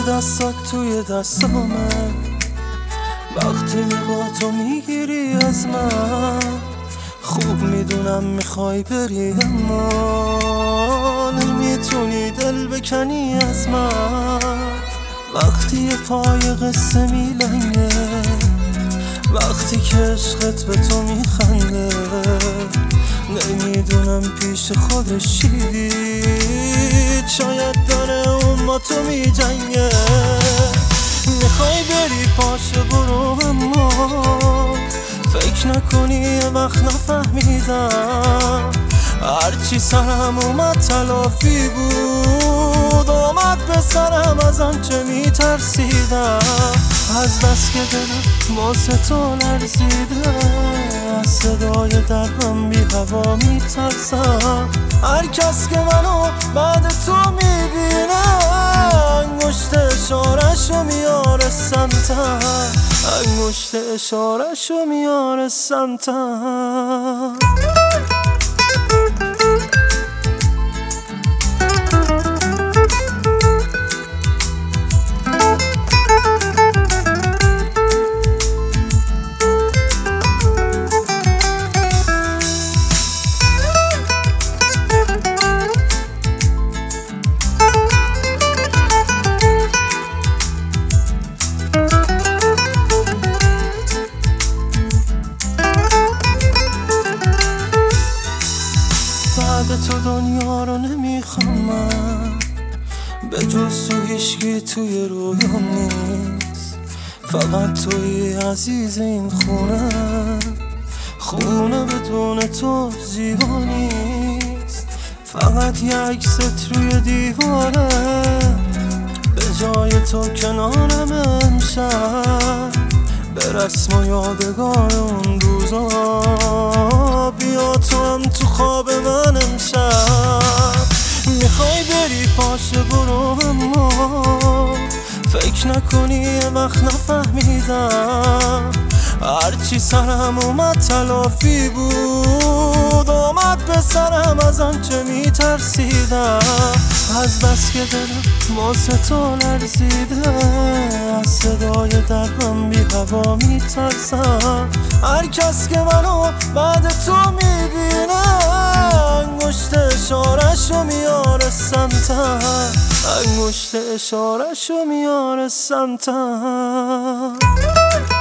دستات توی دستامه، وقتی نگاه تو میگیری از من. خوب میدونم میخوای بری اما نمیتونی دل بکنی از من. وقتی یه پای قصه میلنگه، وقتی که عشقت به تو میخنده، نمیدونم پیش خودش چی دید، شاید داره اون با تو میجنگه. میخوای بری پاشه برو اما فکر نکنی یه وقت نفهمیدم. هرچی سرم اومد تلافی بود، آمد به سرم از آنچه میترسیدم. از دست که دلم واسه تو لرزیده، از صدای درهم بی هوا میترسم. هر کس که منو بعد تو میبینه، انگشت اشاره‌شو میاره سمتم، انگشت اشاره‌شو میاره سمتم. بعد تو دنیا رو نمیخوام من، به جز تو هیچکی توی رویام نیست. فقط توی عزیز این خونه، خونه بدون تو زیبا نیست. فقط یه عکست روی دیواره، به جای تو کنارم امشب، به رسم و یادگار اون روزا. بیا تو هم تو خواب من امشب. میخوای بری پاشه برو اما فکر نکنی یه وقت نفهمیدم. هرچی سرم اومد تلافی بود، آمد به سرم از آنچه میترسیدم. از بس که دلم واسه تو لرزیده، از صدای درهم بی هوا میترسم. هر کس که منو بعد تو میبینه، انگشت اشاره‌شو میاره سمتم، انگشت اشاره‌شو میاره سمتم.